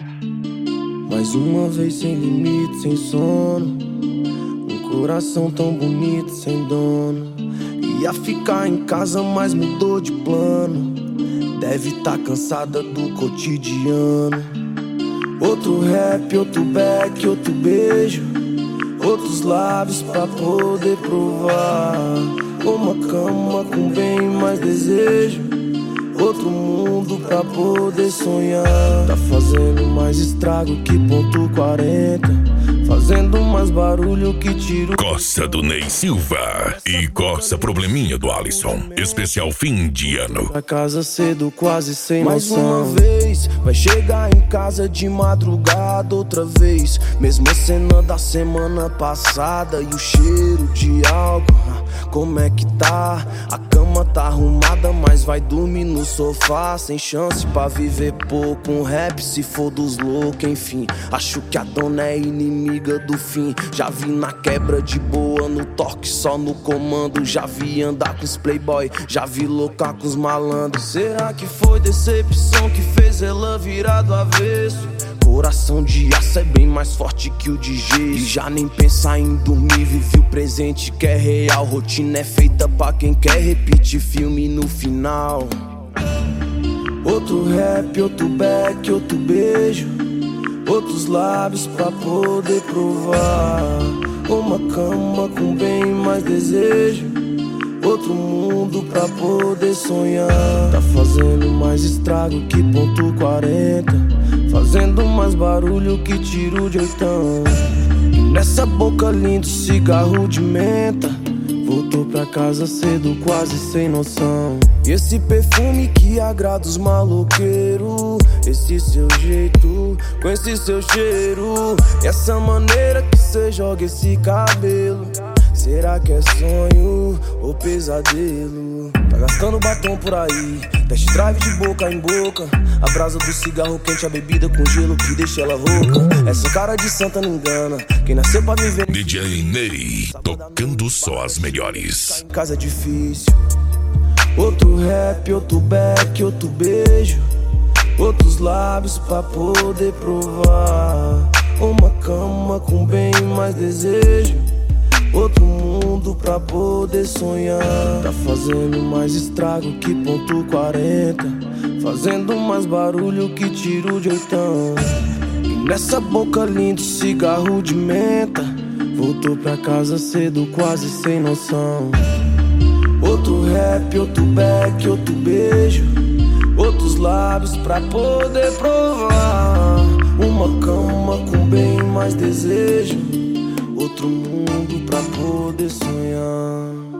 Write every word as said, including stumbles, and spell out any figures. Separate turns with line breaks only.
Mais uma vez sem limite, sem sono. Um coração tão bonito, sem dono. Ia ficar em casa, mas mudou de plano. Deve tá cansada do cotidiano. Outro rap, outro back, outro beijo. Outros lábios pra poder provar. Uma cama com bem mais desejo. Outro mundo pra poder sonhar. Tá fazendo mais estrago que ponto quarenta. Fazendo mais barulho que tiro.
Coça do Ney Silva e Coça Probleminha do Alisson. Especial fim de ano.
Pra casa cedo, quase sem noção. Mais uma vez, vai chegar em casa de madrugada outra vez. Mesma cena da semana passada. E o cheiro de álcool, como é que tá? A cama tá arrumada, mas vai dormir no sofá. Sem chance pra viver pouco. Um rap se for dos loucos, enfim. Acho que a dona é inimiga do fim. Já vi na quebra de boa, no toque só no comando. Já vi andar com os playboy, já vi loucar com os malandros. Será que foi decepção que fez ela virar do avesso? Coração de aço é bem mais forte que o de gesso. E já nem pensar em dormir, vive o presente que é real. Rotina é feita pra quem quer repetir filme no final. Outro rap, outro back, outro beijo. Outros lábios pra poder provar. Uma cama com bem mais desejo. Outro mundo pra poder sonhar. Tá fazendo mais estrago que ponto quarenta. Fazendo mais barulho que tiro de oitão. E nessa boca lindo cigarro de menta. Voltou pra casa cedo, quase sem noção. E esse perfume que agrada os maloqueiros. Esse seu jeito, com esse seu cheiro. E essa maneira que cê joga esse cabelo. Será que é sonho ou pesadelo? Tá gastando batom por aí, test drive de boca em boca. A brasa do cigarro quente, a bebida com gelo que deixa ela rouca. Essa cara de santa não engana, quem nasceu pra viver.
D J Ney, tocando só as melhores.
Em casa é difícil. Outro rap, outro back, outro beijo. Outros lábios pra poder provar. Uma cama com bem mais desejo. Outro mundo pra poder sonhar. Tá fazendo mais estrago que ponto quarenta. Fazendo mais barulho que tiro de oitão. E nessa boca lindo cigarro de menta. Voltou pra casa cedo, quase sem noção. Outro rap, outro back, outro beijo. Outros lábios pra poder provar. Uma cama com bem mais desejo. Outro mundo pra poder sonhar.